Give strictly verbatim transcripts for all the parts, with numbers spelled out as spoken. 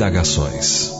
Indagações.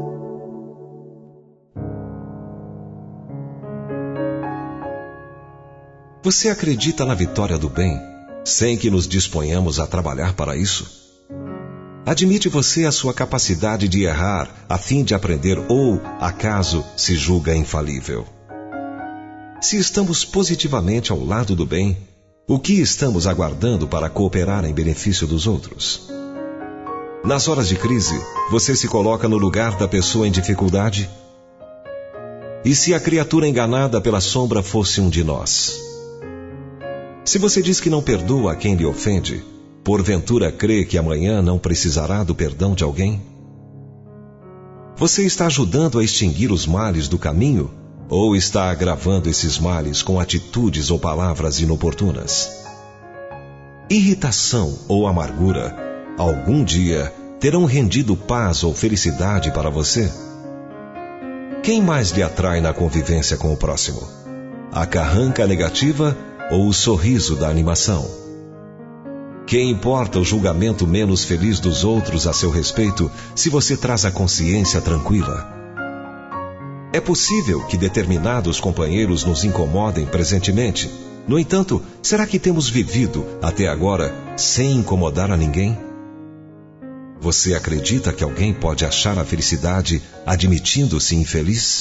Você acredita na vitória do bem, sem que nos disponhamos a trabalhar para isso? Admite você a sua capacidade de errar a fim de aprender ou, acaso, se julga infalível? Se estamos positivamente ao lado do bem, o que estamos aguardando para cooperar em benefício dos outros? Nas horas de crise, você se coloca no lugar da pessoa em dificuldade? E se a criatura enganada pela sombra fosse um de nós? Se você diz que não perdoa a quem lhe ofende, porventura crê que amanhã não precisará do perdão de alguém? Você está ajudando a extinguir os males do caminho ou está agravando esses males com atitudes ou palavras inoportunas? Irritação ou amargura, algum dia, terão rendido paz ou felicidade para você? Quem mais lhe atrai na convivência com o próximo? A carranca negativa ou o sorriso da animação? Quem importa o julgamento menos feliz dos outros a seu respeito, se você traz a consciência tranquila? É possível que determinados companheiros nos incomodem presentemente. No entanto, será que temos vivido, até agora, sem incomodar a ninguém? Você acredita que alguém pode achar a felicidade admitindo-se infeliz?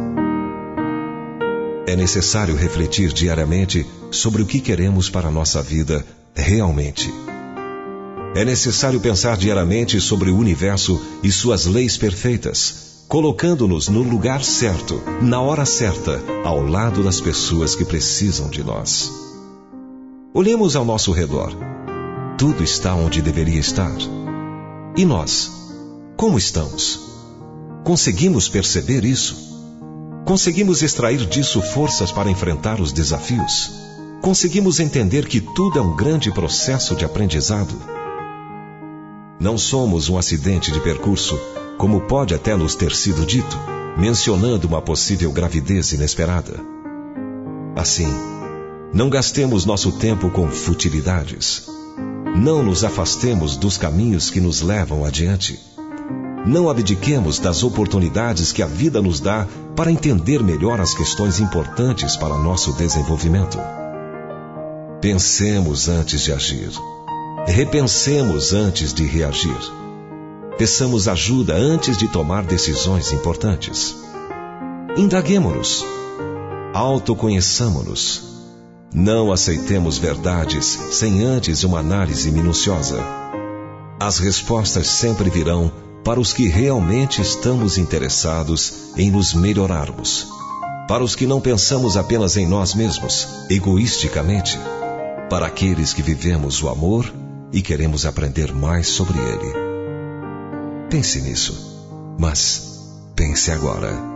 É necessário refletir diariamente sobre o que queremos para a nossa vida realmente. É necessário pensar diariamente sobre o universo e suas leis perfeitas, colocando-nos no lugar certo, na hora certa, ao lado das pessoas que precisam de nós. Olhemos ao nosso redor. Tudo está onde deveria estar. E nós? Como estamos? Conseguimos perceber isso? Conseguimos extrair disso forças para enfrentar os desafios? Conseguimos entender que tudo é um grande processo de aprendizado? Não somos um acidente de percurso, como pode até nos ter sido dito, mencionando uma possível gravidez inesperada. Assim, não gastemos nosso tempo com futilidades. Não nos afastemos dos caminhos que nos levam adiante. Não abdiquemos das oportunidades que a vida nos dá para entender melhor as questões importantes para nosso desenvolvimento. Pensemos antes de agir. Repensemos antes de reagir. Peçamos ajuda antes de tomar decisões importantes. Indaguemo-nos. Autoconheçamo-nos. Não aceitemos verdades sem antes uma análise minuciosa. As respostas sempre virão para os que realmente estamos interessados em nos melhorarmos. Para os que não pensamos apenas em nós mesmos, egoisticamente. Para aqueles que vivemos o amor e queremos aprender mais sobre ele. Pense nisso, mas pense agora.